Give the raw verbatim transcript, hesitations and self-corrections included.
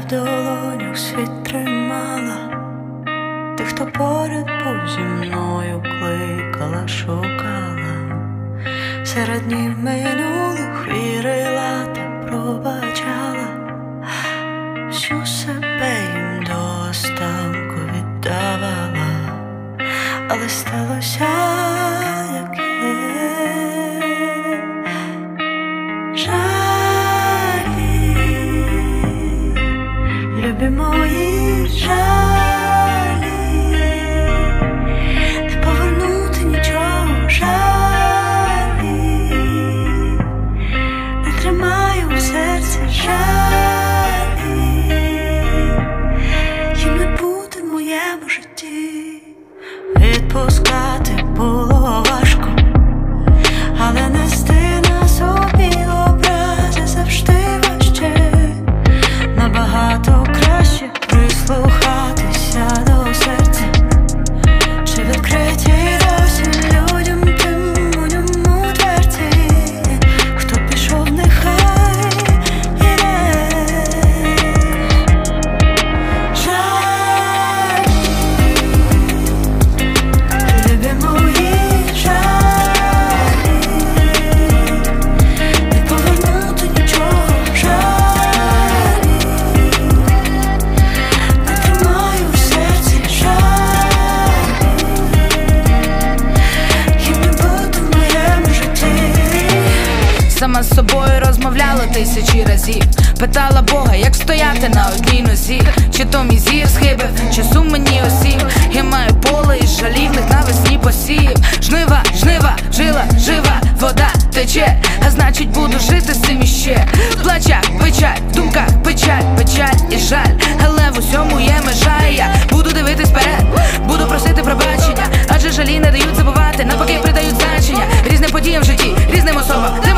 долонях світ тримала, ти, хто поряд був зі мною, кликала, шукала, серед днів минулих вірила та пробачала, всю себе їм до останку віддавала, але сталося, як є. Жалі, любі мої, жалі, не повернути нічого, жалі, не тримаю в серці, жалі, їм не бути в моєму житті. Відпускати було важко, але нести на собі образи завжди важче. Набагато краще прислухатися до серця, чи відкриті досі людям тим у ньому дверці. Хто пішов, нехай іде. Жаль, любі мої, жаль, не повернути нічого, жаль, не тримаю в серці, жаль, їм не бути в моєму житті. Сама з собою розмовляла тисячі разів, питала Бога, як стояти на одній нозі. Чи то мій зір схибив, чи сум мені осів. Я маю поле із жалівних навесні посів. Жнива, жнива, жила, жива, вода тече, а значить буду жити з цим іще. В плачах печаль, в думках печаль, печаль і жаль, але в усьому є межа, і я буду дивитись вперед, буду просити пробачення, адже жалі не дають забувати, навпаки придають значення різним подіям в житті, різним особам.